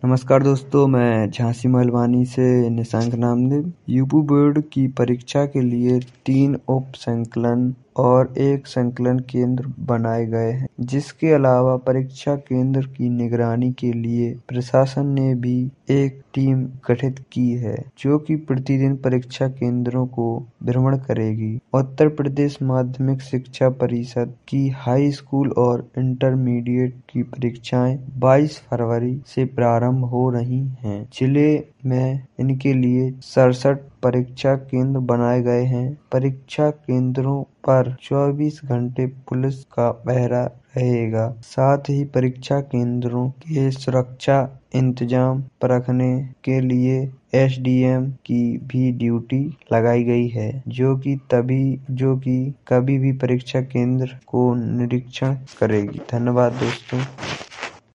नमस्कार दोस्तों, मैं झांसी महलवानी से निशांक नामदेव। यूपी बोर्ड की परीक्षा के लिए 3 उप संकलन और 1 संकलन केंद्र बनाए गए हैं। जिसके अलावा परीक्षा केंद्र की निगरानी के लिए प्रशासन ने भी एक टीम गठित की है, जो कि प्रतिदिन परीक्षा केंद्रों को भ्रमण करेगी। उत्तर प्रदेश माध्यमिक शिक्षा परिषद की हाई स्कूल और इंटरमीडिएट की परीक्षाएं 22 फरवरी से प्रारंभ हो रही हैं। जिले में इनके लिए 67 परीक्षा केंद्र बनाए गए हैं। परीक्षा केंद्रों पर 24 घंटे पुलिस का पहरा रहेगा। साथ ही परीक्षा केंद्रों के सुरक्षा इंतजाम रखने के लिए एसडीएम की भी ड्यूटी लगाई गई है, जो कि कभी भी परीक्षा केंद्र को निरीक्षण करेगी। धन्यवाद दोस्तों।